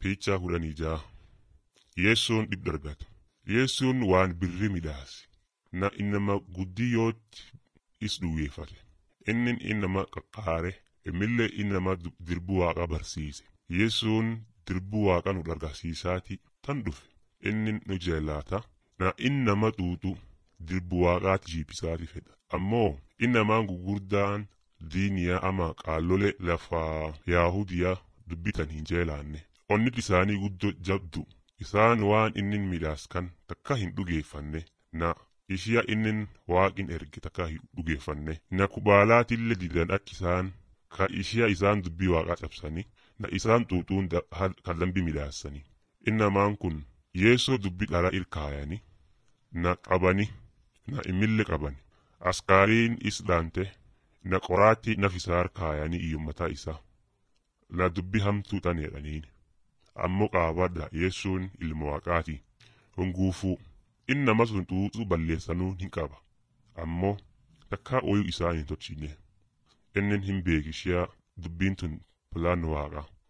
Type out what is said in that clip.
Piichaa 16 Yeessoon dhibba argata. Yeessoon waan birri midhaase. Na innama guddiyootti is dhugeeffate. Inni innama qaqqaare. Emillee innama dirbu waaqa barsiise. Yeessoon dirbu waaqa nu argisiisaati tan dhufe. Inni nu jeelaata. Na innama xuuxu dirbu waaqaati jiibbisaati fedha. Ammoo innamaan gugurdaan diiniyaa ama qaallole lafaa Yaahudiyaa dubbitan hin jeelaanne. Onnit isaanii guddoo jabdu. Isaan waan innin midhaas kan takka hin dhugeeffanne. Na ishiya innin waaqin erge takka hin dhugeeffanne. Na kubaalaatillee didan akkisaan ka ishiya isaan dubbii waaqaa cabsanii. Na isaan xuuxuun kallambi midhaassanii. Innamaan kun Yeessoo dubbii dhara irkaayanii. Na qabani. Na imille qabani. Askaariin is dhaante. Na qoraatti nafisaar kaayanii iyyummataa isaa. Na dubbii hamtuu taneedhaniin. Ammoo qaabadha Yeessoon ilma waaqaati. Hunguufuu innama sun xuuxuu balleessanuu hin qaba. Ammoo takkaa ooyuu isaan hin tolchine. Inni hin beekishiyaa dubbiin tun pilaan waaqaa.